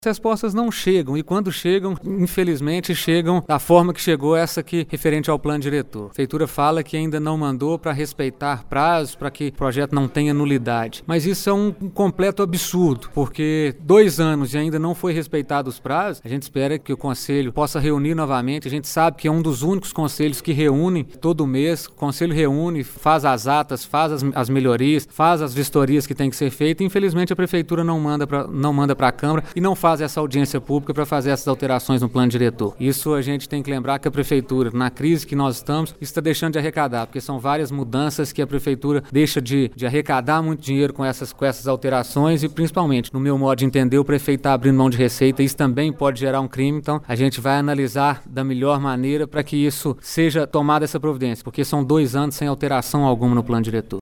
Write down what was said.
As respostas não chegam e quando chegam, infelizmente, chegam da forma que chegou essa aqui referente ao plano diretor. A prefeitura fala que ainda não mandou para respeitar prazos, para que o projeto não tenha nulidade. Mas isso é um completo absurdo, porque 2 anos e ainda não foi respeitado os prazos. A gente espera que o Conselho possa reunir novamente. A gente sabe que é um dos únicos conselhos que reúnem todo mês. O Conselho reúne, faz as atas, faz as melhorias, faz as vistorias que tem que ser feitas. Infelizmente, a prefeitura não manda para a Câmara e não faz essa audiência pública para fazer essas alterações no plano diretor. Isso a gente tem que lembrar que a prefeitura, na crise que nós estamos, está deixando de arrecadar, porque são várias mudanças que a prefeitura deixa de arrecadar muito dinheiro com essas alterações e, principalmente, no meu modo de entender, o prefeito está abrindo mão de receita. Isso também pode gerar um crime, então a gente vai analisar da melhor maneira para que isso seja tomada essa providência, porque são 2 anos sem alteração alguma no plano diretor.